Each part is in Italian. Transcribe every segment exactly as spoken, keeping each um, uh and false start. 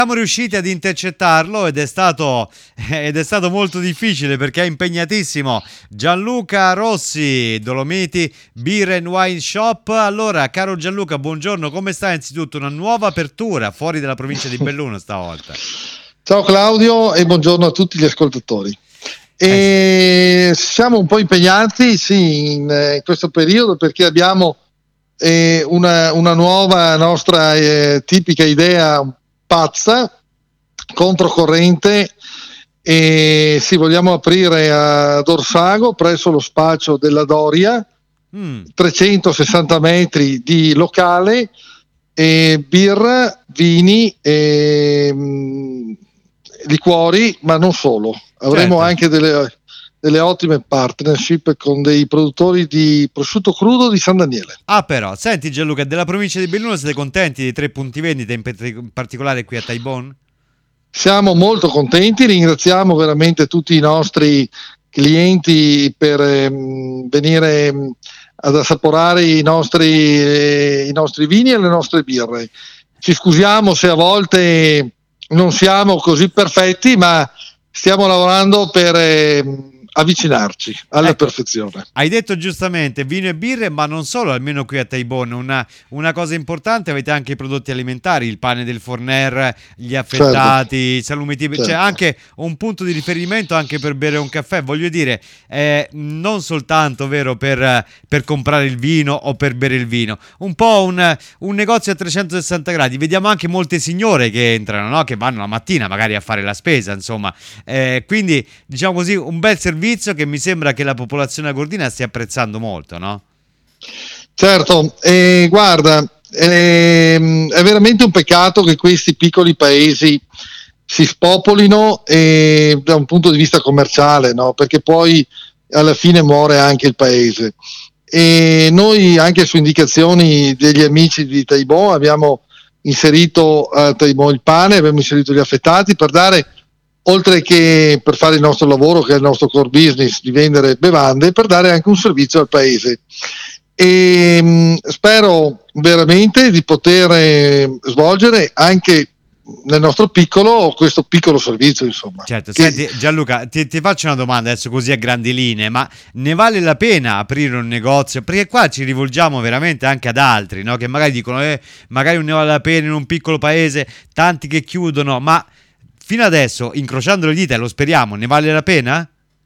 Siamo riusciti ad intercettarlo ed è stato ed è stato molto difficile perché è impegnatissimo. Gianluca Rossi, Dolomiti Beer and Wine Shop. Allora, caro Gianluca, buongiorno, come sta? Innanzitutto una nuova apertura fuori dalla provincia di Belluno stavolta. Ciao Claudio e buongiorno a tutti gli ascoltatori. E eh sì. Siamo un po' impegnati sì, in, in questo periodo perché abbiamo eh, una, una nuova nostra eh, tipica idea pazza, controcorrente, e sì, vogliamo aprire ad Orsago presso lo spaccio della Doria, mm. trecentosessanta metri di locale, e birra, vini e mh, liquori, ma non solo, avremo certo. anche delle, delle ottime partnership con dei produttori di prosciutto crudo di San Daniele. Ah, però, senti Gianluca, della provincia di Belluno siete contenti dei tre punti vendita, in, pet- in particolare qui a Taibon? Siamo molto contenti, ringraziamo veramente tutti i nostri clienti per ehm, venire ehm, ad assaporare i nostri, eh, i nostri vini e le nostre birre. Ci scusiamo se a volte non siamo così perfetti, ma stiamo lavorando per eh, avvicinarci alla ecco, perfezione. Hai detto giustamente vino e birre, ma non solo, almeno qui a Taibon. Una, una cosa importante, avete anche i prodotti alimentari, il pane del Forner, gli affettati, certo. i salumi tipici, certo. C'è anche un punto di riferimento anche per bere un caffè, voglio dire, eh, non soltanto vero per, per comprare il vino o per bere il vino, un po' un, un negozio a trecentosessanta gradi. Vediamo anche molte signore che entrano, no? Che vanno la mattina magari a fare la spesa, insomma, eh, quindi diciamo così un bel servizio che mi sembra che la popolazione agordina stia apprezzando molto, no? Certo, eh, guarda, eh, è veramente un peccato che questi piccoli paesi si spopolino eh, da un punto di vista commerciale, no? Perché poi alla fine muore anche il paese. E noi, anche su indicazioni degli amici di Taibon, abbiamo inserito a Taibon il pane, abbiamo inserito gli affettati per dare, oltre che per fare il nostro lavoro, che è il nostro core business di vendere bevande, per dare anche un servizio al paese. E mh, spero veramente di poter eh, svolgere anche nel nostro piccolo questo piccolo servizio, insomma. Certo, che... senti Gianluca, ti, ti faccio una domanda adesso così a grandi linee, ma ne vale la pena aprire un negozio? Perché qua ci rivolgiamo veramente anche ad altri, no? Che magari dicono eh, magari non ne vale la pena in un piccolo paese, tanti che chiudono, ma fino adesso, incrociando le dita, lo speriamo, ne vale la pena?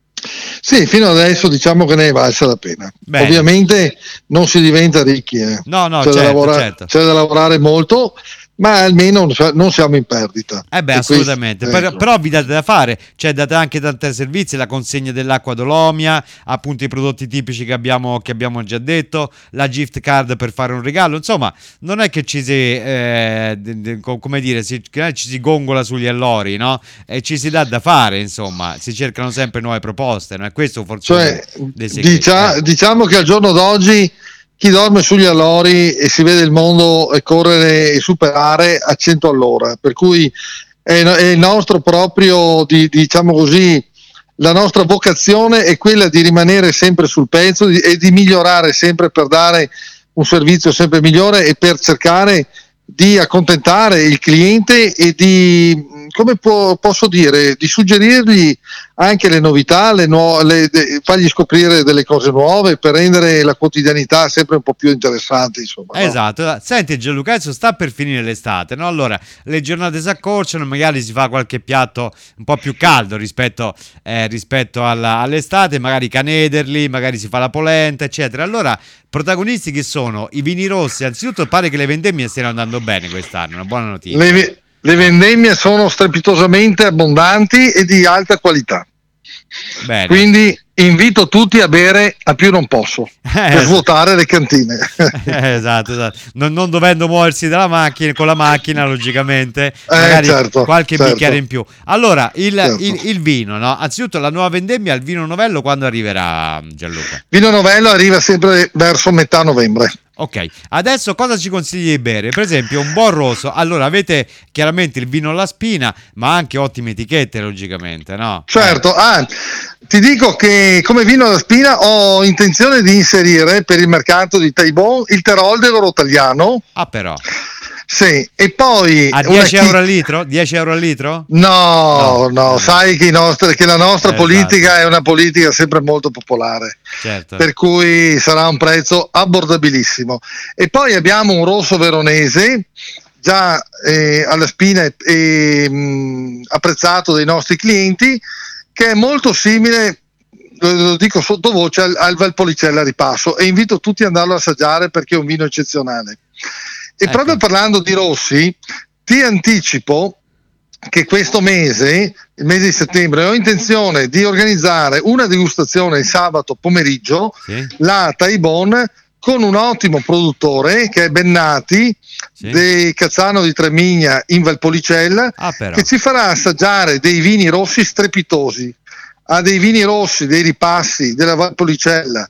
Sì, fino adesso diciamo che ne è valsa la pena. Bene. Ovviamente non si diventa ricchi, eh. No, no, c'è, certo, da lavorare, certo. c'è da lavorare molto, ma almeno non siamo in perdita. Eh beh, e assolutamente. Questo, per, ecco. Però vi date da fare, cioè date anche tanti servizi, la consegna dell'acqua Dolomia, appunto i prodotti tipici che abbiamo, che abbiamo già detto, la gift card per fare un regalo, insomma, non è che ci si, eh, de, de, come dire, si, ci si gongola sugli allori, no? E ci si dà da fare, insomma, si cercano sempre nuove proposte, no? E questo forse cioè, dei segreti. Dicia, eh. Diciamo che al giorno d'oggi chi dorme sugli allori e si vede il mondo correre e superare a cento all'ora, per cui è, è il nostro proprio, di, diciamo così, la nostra vocazione è quella di rimanere sempre sul pezzo di, e di migliorare sempre per dare un servizio sempre migliore e per cercare di accontentare il cliente e di, come può, posso dire, di suggerirgli anche le novità, le nuove, le, de, fargli scoprire delle cose nuove per rendere la quotidianità sempre un po' più interessante, insomma. Esatto, no? Senti Gianluca, adesso sta per finire l'estate, no? Allora le giornate si accorciano, magari si fa qualche piatto un po' più caldo rispetto, eh, rispetto alla, all'estate, magari canederli, magari si fa la polenta, eccetera. Allora, protagonisti che sono i vini rossi, anzitutto pare che le vendemmie stiano andando bene quest'anno, una buona notizia. Le, le vendemmie sono strepitosamente abbondanti e di alta qualità. Bene. Quindi invito tutti a bere a più non posso eh, per svuotare le cantine. eh, esatto, esatto. Non, non dovendo muoversi dalla macchina, con la macchina logicamente, magari eh, certo, qualche certo. bicchiere in più. Allora il, certo. il, il vino, no? Anzitutto la nuova vendemmia, il vino novello quando arriverà, Gianluca? Vino novello arriva sempre verso metà novembre. Ok, adesso cosa ci consigli di bere? Per esempio un buon rosso. Allora avete chiaramente il vino alla spina, ma anche ottime etichette logicamente, no? Certo, ah, ti dico che come vino alla spina ho intenzione di inserire per il mercato di Taibon il Terol dell'Oro Tagliano. Ah però Sì, e poi a dieci euro al litro? dieci euro al litro? No, no, no. Sai che, i nostri, che la nostra eh, politica esatto. è una politica sempre molto popolare, certo. Per cui sarà un prezzo abbordabilissimo. E poi abbiamo un rosso veronese già eh, alla spina e eh, mh, apprezzato dai nostri clienti, che è molto simile, lo dico sottovoce, al, al Valpolicella Ripasso, e invito tutti ad andarlo a assaggiare perché è un vino eccezionale. E ecco. proprio parlando di rossi, ti anticipo che questo mese, il mese di settembre, ho intenzione di organizzare una degustazione il sabato pomeriggio, sì. là a Taibon, con un ottimo produttore che è Bennati, sì. di Cazzano di Tremigna in Valpolicella, ah, che ci farà assaggiare dei vini rossi strepitosi. Ha dei vini rossi, dei ripassi della Valpolicella,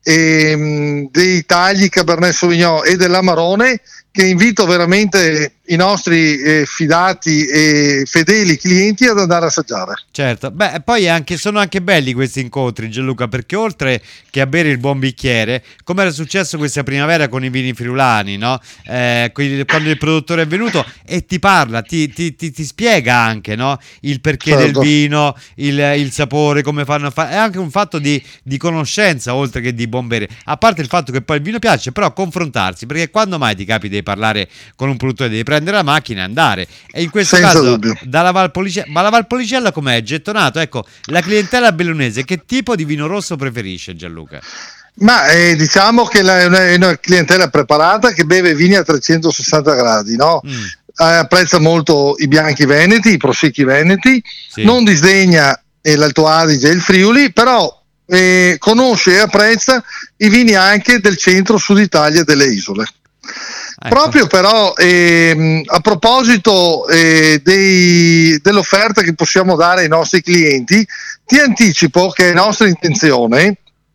e, mh, dei tagli Cabernet Sauvignon e dell'Amarone, che invito veramente i nostri eh, fidati e fedeli clienti ad andare a assaggiare. Certo, beh, poi anche, sono anche belli questi incontri, Gianluca, perché oltre che a bere il buon bicchiere, come era successo questa primavera con i vini friulani, no? Eh, quando il produttore è venuto e ti parla, ti, ti, ti, ti spiega anche, no? Il perché certo. del vino, il, il sapore, come fanno a fare, è anche un fatto di, di conoscenza oltre che di buon bere, a parte il fatto che poi il vino piace, però confrontarsi, perché quando mai ti capita di parlare con un produttore, devi prendere la macchina e andare, e in questo Senza caso dubbio. dalla Valpolicella, ma la Valpolicella com'è? Gettonato, ecco, la clientela bellunese che tipo di vino rosso preferisce, Gianluca? Ma eh, diciamo che la, è, una, è una clientela preparata che beve vini a trecentosessanta gradi, no? Mm. Eh, apprezza molto i bianchi veneti, i prosecchi veneti, sì. non disdegna eh, l'Alto Adige e il Friuli, però eh, conosce e apprezza i vini anche del centro-sud Italia e delle isole. Ecco. Proprio però ehm, a proposito eh, dei, dell'offerta che possiamo dare ai nostri clienti, ti anticipo che è nostra intenzione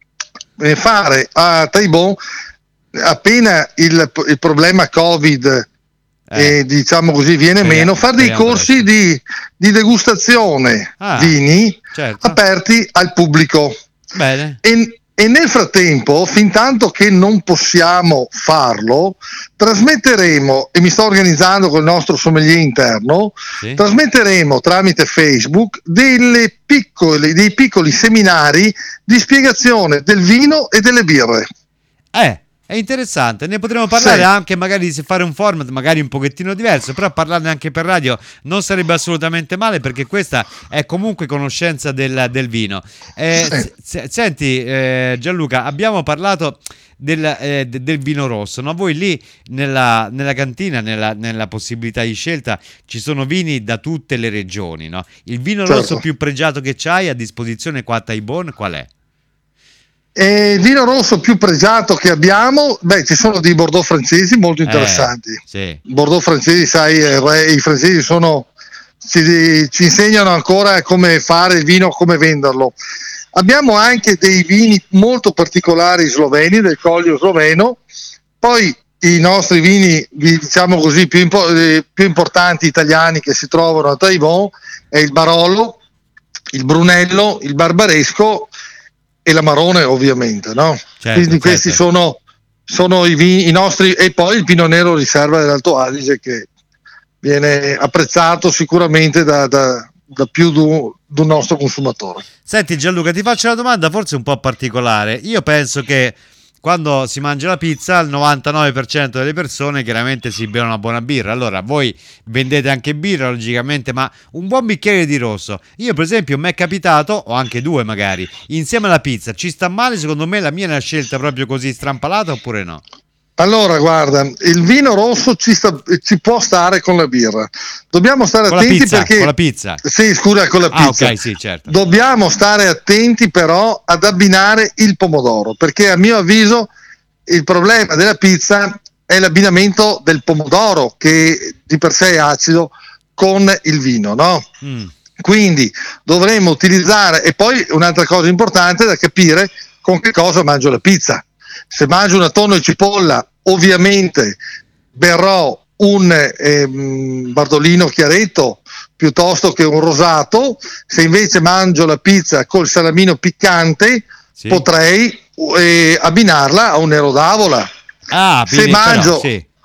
eh, fare a Taibon, appena il, il problema Covid eh. Eh, diciamo così viene speriamo, meno, fare dei corsi di, di degustazione ah, vini certo. aperti al pubblico. Bene. E, E nel frattempo, fin tanto che non possiamo farlo, trasmetteremo, e mi sto organizzando col nostro sommelier interno, sì. trasmetteremo tramite Facebook delle piccole, dei piccoli seminari di spiegazione del vino e delle birre. Eh, è interessante, ne potremo parlare sì. anche magari di fare un format magari un pochettino diverso, però parlarne anche per radio non sarebbe assolutamente male, perché questa è comunque conoscenza del, del vino. Eh, sì. s- senti eh, Gianluca, abbiamo parlato del, eh, del vino rosso, no? Voi lì nella, nella cantina, nella, nella possibilità di scelta, ci sono vini da tutte le regioni, no? Il vino certo. rosso più pregiato che c'hai a disposizione qua a Taibon qual è? E il vino rosso più pregiato che abbiamo, beh, ci sono dei Bordeaux francesi molto interessanti. Eh, sì. Bordeaux francesi, sai, eh, i francesi sono ci, ci insegnano ancora come fare il vino, come venderlo. Abbiamo anche dei vini molto particolari sloveni, del Collio sloveno. Poi i nostri vini, diciamo così, più, impo- eh, più importanti italiani che si trovano a Taibon è il Barolo, il Brunello, il Barbaresco e l'Amarone, ovviamente, no? Certo, quindi questi certo. sono, sono i, vini, i nostri, e poi il Pinot Nero riserva dell'Alto Adige, che viene apprezzato sicuramente da, da, da più di un, di un nostro consumatore. Senti Gianluca, ti faccio una domanda forse un po' particolare. Io penso che quando si mangia la pizza il novantanove per cento delle persone chiaramente si beve una buona birra. Allora voi vendete anche birra logicamente, ma un buon bicchiere di rosso, io per esempio mi è capitato, o anche due magari, insieme alla pizza, ci sta male? Secondo me la mia è una scelta proprio così strampalata oppure no? Allora guarda, il vino rosso ci, sta, ci può stare con la birra, dobbiamo stare con attenti la pizza, perché con la pizza sì scusa con la pizza ah, ok, sì, certo. Dobbiamo stare attenti però ad abbinare il pomodoro, perché a mio avviso il problema della pizza è l'abbinamento del pomodoro, che di per sé è acido, con il vino, no? Mm. Quindi dovremmo utilizzare, e poi un'altra cosa importante da capire, con che cosa mangio la pizza. Se mangio una tonno e cipolla, ovviamente berrò un ehm, Bardolino chiaretto piuttosto che un rosato. Se invece mangio la pizza col salamino piccante, sì. potrei eh, abbinarla a un nero d'avola. Ah, se mangio, però, sì.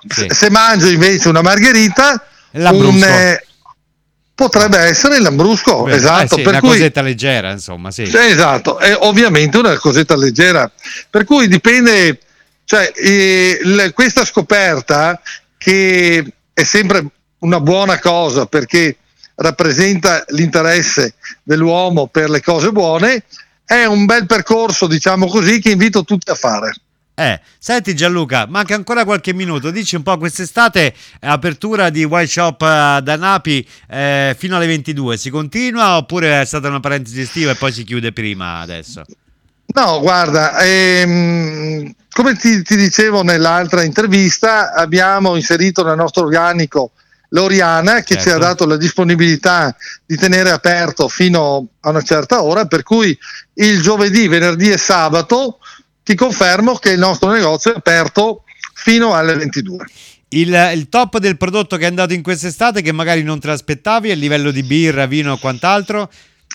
Sì. Se mangio invece una margherita, un, eh, potrebbe essere il lambrusco. Beh, esatto. Eh sì, per una cui, cosetta leggera, insomma, sì. Esatto, è ovviamente una cosetta leggera. Per cui dipende, cioè, eh, l- questa scoperta, che è sempre una buona cosa perché rappresenta l'interesse dell'uomo per le cose buone, è un bel percorso, diciamo così, che invito tutti a fare. Eh, senti Gianluca, manca ancora qualche minuto, dici un po' quest'estate, apertura di Wine Shop eh, da Napi eh, fino alle ventidue, si continua oppure è stata una parentesi estiva e poi si chiude prima adesso? No, guarda, ehm, come ti, ti dicevo nell'altra intervista, abbiamo inserito nel nostro organico l'Oriana, che Certo. ci ha dato la disponibilità di tenere aperto fino a una certa ora, per cui il giovedì, venerdì e sabato ti confermo che il nostro negozio è aperto fino alle ventidue. Il, il top del prodotto che è andato in quest'estate che magari non te l'aspettavi a livello di birra, vino o quant'altro?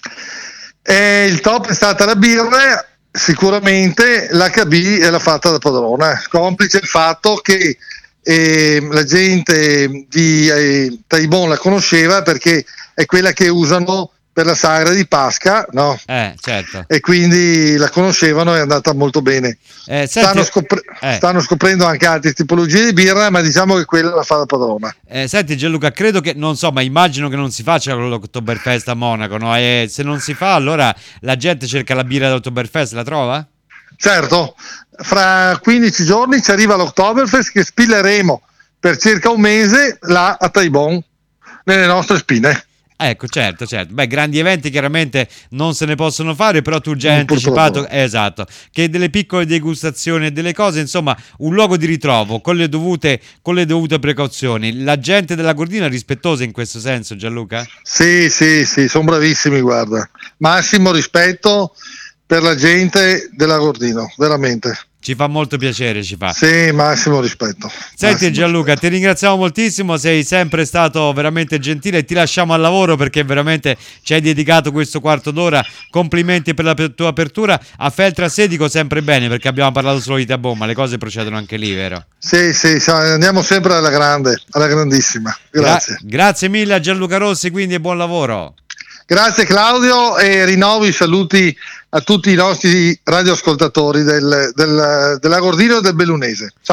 E il top è stata la birra, sicuramente l'H B è la fatta da padrona, complice il fatto che eh, la gente di eh, Taibon la conosceva perché è quella che usano per la sagra di Pasqua, no? Eh, certo. E quindi la conoscevano e è andata molto bene. Eh, senti, stanno, scopri- eh. stanno scoprendo anche altre tipologie di birra, ma diciamo che quella la fa da padrona. Eh, senti Gianluca, credo che, non so, ma immagino che non si faccia l'Oktoberfest a Monaco, no? E se non si fa, allora la gente cerca la birra dell'Oktoberfest, la trova? Certo, fra quindici giorni ci arriva l'Oktoberfest che spilleremo per circa un mese là a Taibon, nelle nostre spine. Ecco, certo, certo. Beh, grandi eventi chiaramente non se ne possono fare, però tu già hai Purtroppo. anticipato, eh, esatto, che delle piccole degustazioni e delle cose, insomma, un luogo di ritrovo con le dovute, con le dovute precauzioni. La gente della Gordina è rispettosa in questo senso, Gianluca? Sì, sì, sì, sono bravissimi, guarda. Massimo rispetto per la gente della Gordino, veramente. Ci fa molto piacere, ci fa. Sì, massimo rispetto. Senti massimo Gianluca, rispetto. ti ringraziamo moltissimo, sei sempre stato veramente gentile e ti lasciamo al lavoro perché veramente ci hai dedicato questo quarto d'ora. Complimenti per la tua apertura. A Feltre Sedico sempre bene perché abbiamo parlato solo di Taibon, ma le cose procedono anche lì, vero? Sì, sì, andiamo sempre alla grande, alla grandissima. Grazie. Gra- grazie mille a Gianluca Rossi, quindi e buon lavoro. Grazie Claudio e rinnovo i saluti a tutti i nostri radioascoltatori del, del, della Gordino e del Bellunese. Ciao.